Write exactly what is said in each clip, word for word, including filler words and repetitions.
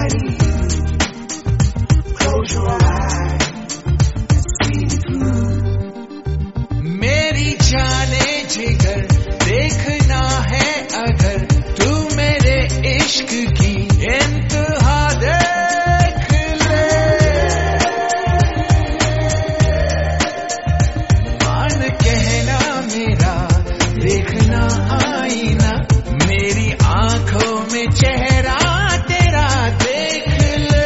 मेरी जाने जिगर देखना है अगर तू मेरे इश्क की इंतहा देख ले, मान कहना मेरा देखना आईना, मेरी आंखों में चेहरा तेरा देख ले।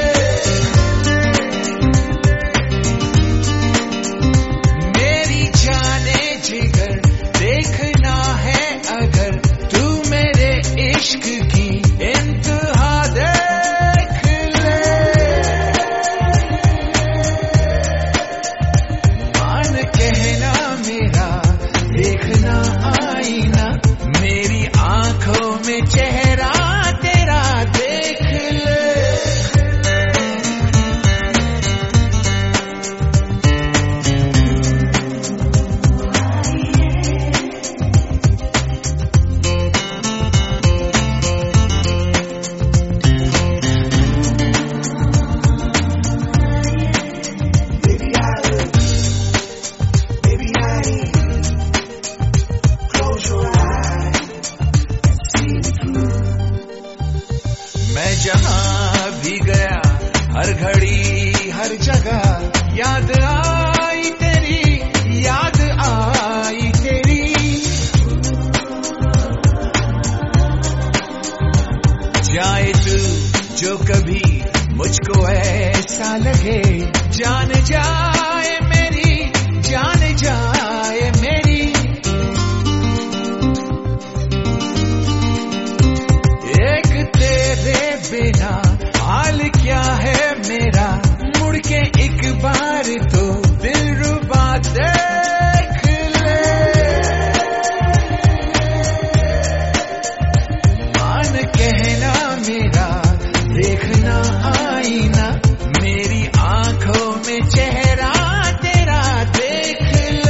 मेरी जाने जिगर देखना है अगर तू मेरे इश्क की इंतहा देख ले, मान कहना मेरा देखना आईना, मेरी आंखों में चेहरा तेरा देख ले। मैं जहां भी गया हर घड़ी हर जगह याद आई तेरी, याद आई तेरी। जाए तू जो कभी मुझको ऐसा लगे, जान जाए मेरी, जान जाए मेरी। एक तेरे बिना हाल क्या है मेरा, मुड़ के एक बार तो दिलरुबा देख ले, मान कहना मेरा देखना आईना, मेरी आंखों में चेहरा तेरा देख ले।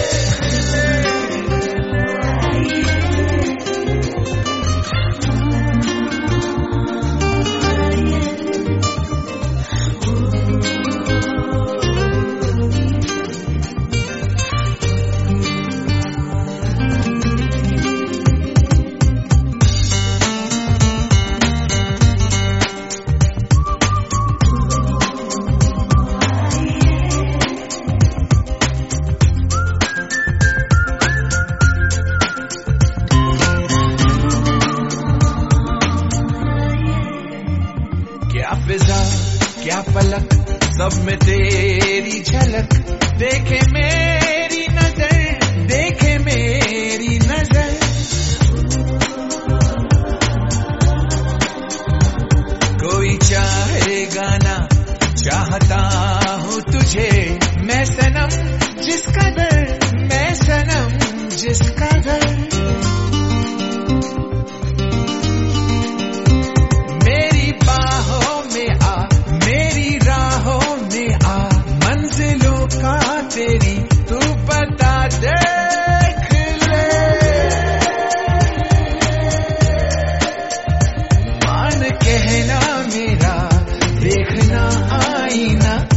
क्या फिजा क्या पलक सब में तेरी झलक, देखे मेरी नजर, देखे मेरी नजर। कोई चाहेगा ना चाहता हूँ तुझे, मैं सनम जिस कदर, मैं सनम जिस कदर। मेरी बाहों में आ, मेरी राहों में आ, मंजिलों का तेरी तू पता देख ले, मान कहना मेरा देखना आईना,